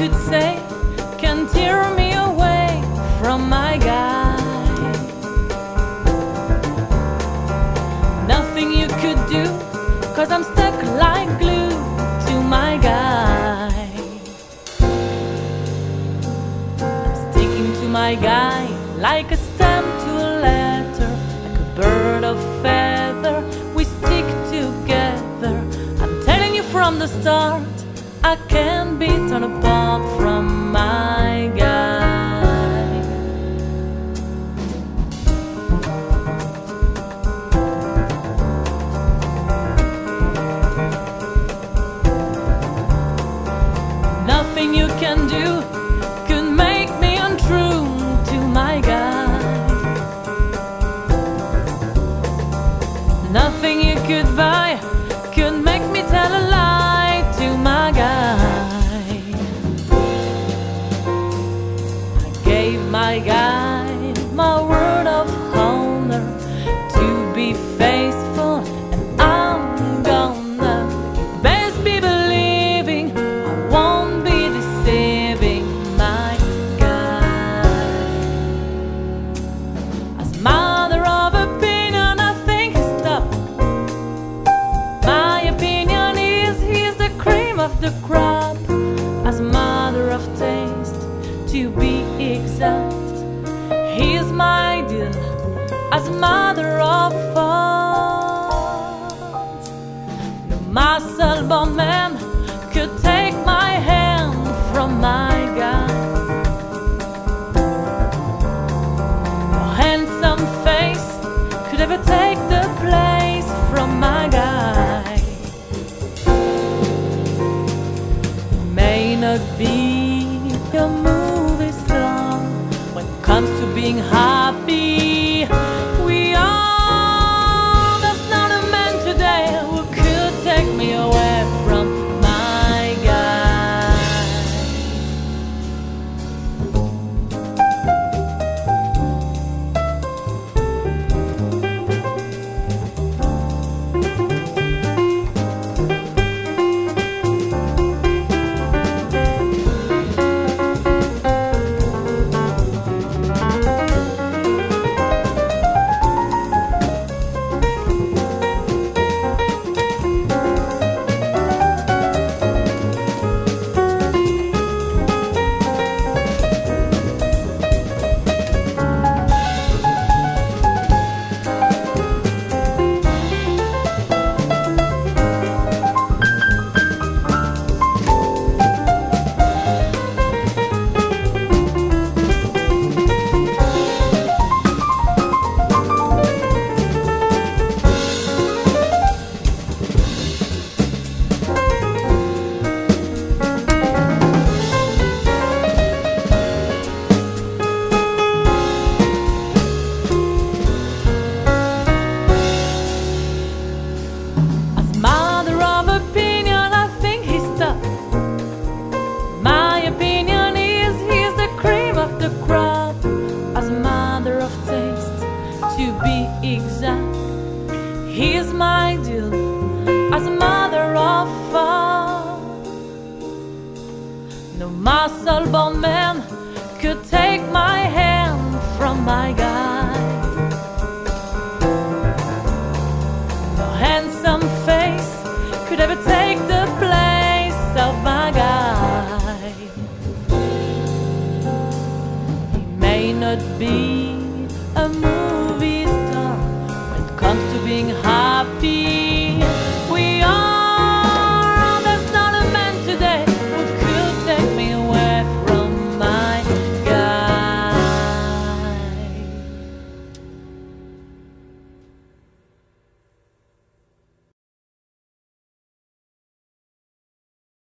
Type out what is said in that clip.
could say can tear me away from my guy. Nothing you could do, 'cause I'm stuck like glue to my guy. I'm sticking to my guy like a stamp to a letter, like a bird of feather. We stick together. I'm telling you from the start, I can't be torn apart from my guy. Nothing you can do could make me untrue to my guy. Nothing you could buy could make me tell a lie to my guy. I gave my guy my word of honor to be faithful, and I'm gonna best be believing I won't be deceiving my guy. As mother of opinion, I think he's tough. My opinion is he's the cream of the crop. As mother of taste, to be exact, he's my deal. As mother of fault, no muscle-bound man could take my hand from my guy. No handsome face could ever take the place from my guy. May not be a movie star when it comes to being happy. We are, there's not a man today who could take me away from my guy. To be exact, he's my deal. As a mother of fault, no muscle-bound man could take my hand from my guy. No handsome face could ever take the place of my guy. He may not be a movie star when it comes to being happy.